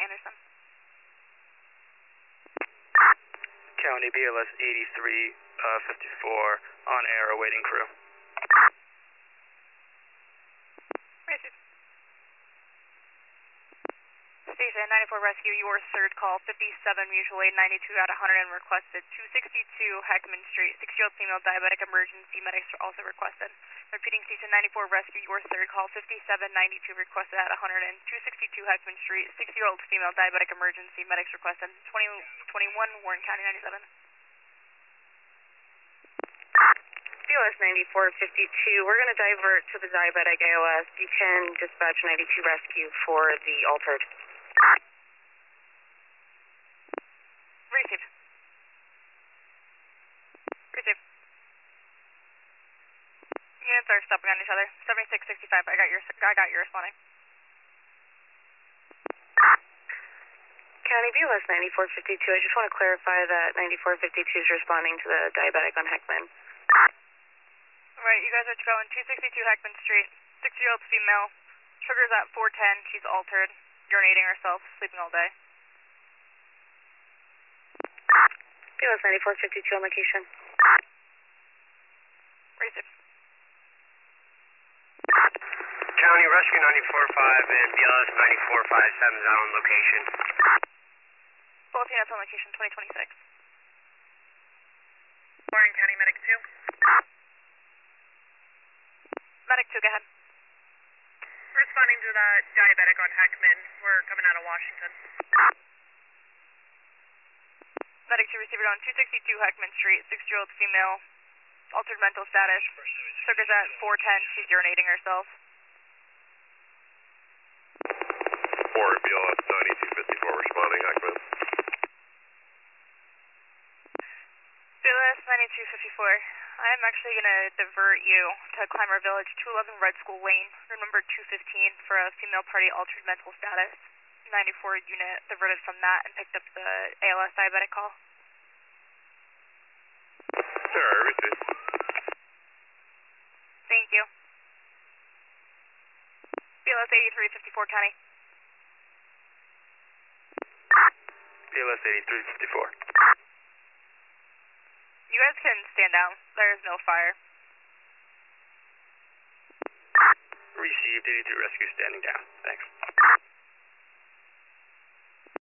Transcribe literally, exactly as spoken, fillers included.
Anderson. County B L S eighty-three fifty-four on air awaiting crew. Received. Station ninety-four Rescue, your third call, fifty-seven mutual aid ninety-two out of one hundred and requested. two sixty-two Heckman Street, six-year-old female diabetic emergency, medics are also requested. Repeating Station ninety-four Rescue, your third call, fifty-seven ninety-two requested at one hundred and two sixty-two Heckman Street, six-year-old female diabetic emergency, medics requested. twenty twenty-one Warren County ninety-seven. B L S ninety-four fifty-two, we're going to divert to the diabetic A O S. You can dispatch ninety-two Rescue for the altered. Received. Received. Units are stopping on each other. seventy-six sixty-five, I got your, I got your responding. County B L S ninety-four fifty-two, I just want to clarify that ninety-four fifty-two is responding to the diabetic on Heckman. Right, you guys are going two sixty-two Heckman Street, six-year-old female, sugar's at four ten, she's altered, urinating herself, sleeping all day. B L S ninety-four fifty-two on location. Received. County Rescue ninety-four five and B L S ninety-four fifty-seven is out on location. Both units on location, twenty twenty-six. Warren County Medic two. Medic two, go ahead. Responding to the diabetic on Heckman. We're coming out of Washington. Medic two, receiver on two sixty-two Heckman Street, six-year-old female, altered mental status, sugar's at four ten, she's urinating herself. Warren B L S ninety-two fifty-four responding, Heckman. B L S ninety-two fifty-four, I'm actually going to divert you to Clymer Village, two eleven Red School Lane, room number two fifteen for a female party altered mental status. ninety-four unit diverted from that and picked up the A L S diabetic call. Alright, received. Thank you. B L S eighty-three fifty-four County. B L S eighty-three fifty-four. You guys can stand down. There is no fire. Received, eighty-three Rescue standing down. Thanks.